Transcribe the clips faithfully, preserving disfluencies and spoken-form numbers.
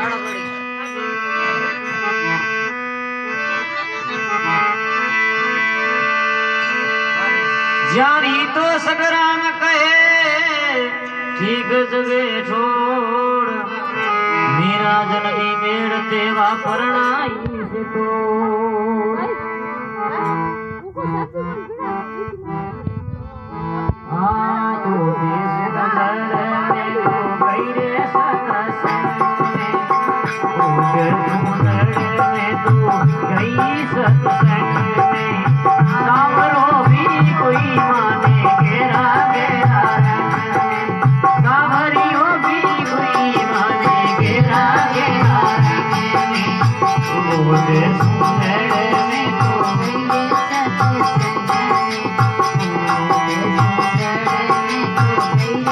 जारी तो सकराम कहे ठीक जगह छोड़ मेरा जनगी मेड़ देवा परणाई से तोड़ आयो देश नजर में तो गईरे सत्संग में में तो गई सत्संग में सावरो भी कोई माने घेरा घेरा रंग में सावरियो भी कोई माने घेरा घेरा रंग में वो देश में तो गई सत्संग में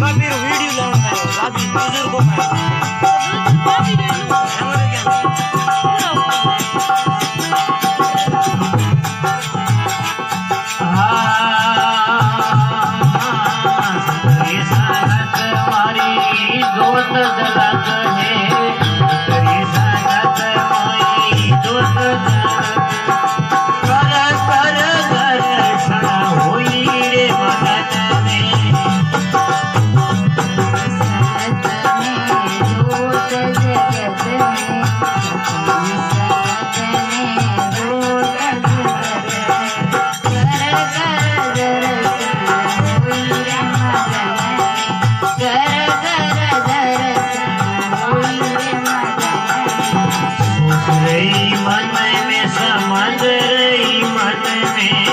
बाबीर वीडियो लावून काय बाबी बुजुर्ग काय बाबी दे नु हमरे क्या ये संगत हमारी दोस्त जलत है तेरी संगत हमारी दोस्त जलत कर कर दर्शन होई रे भगत में संगत में दोस्त जगत में संगत में दोस्त जगत कर कर दर्शन होई रे मन में समझ रही मन में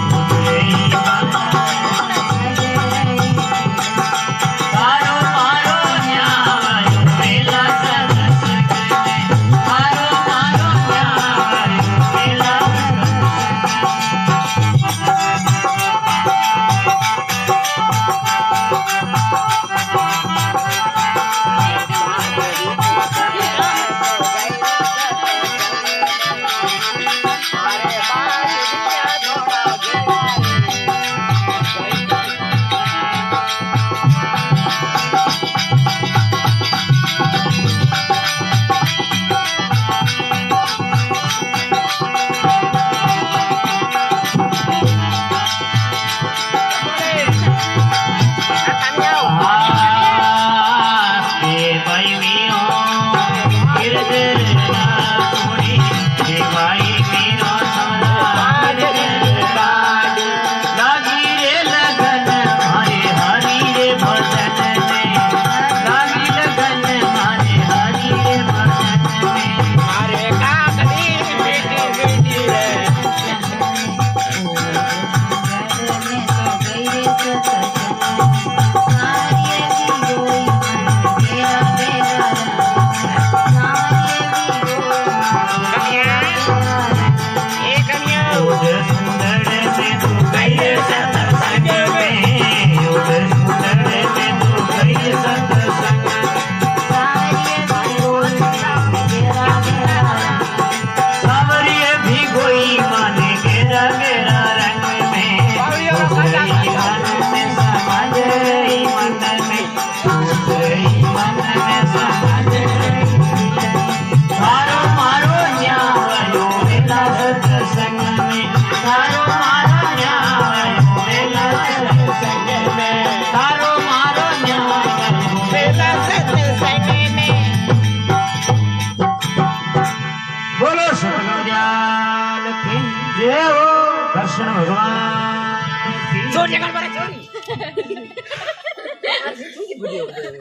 मारो मारो न्याय मेला सरस मारो मारो न्याय मेला कृष्ण भगवान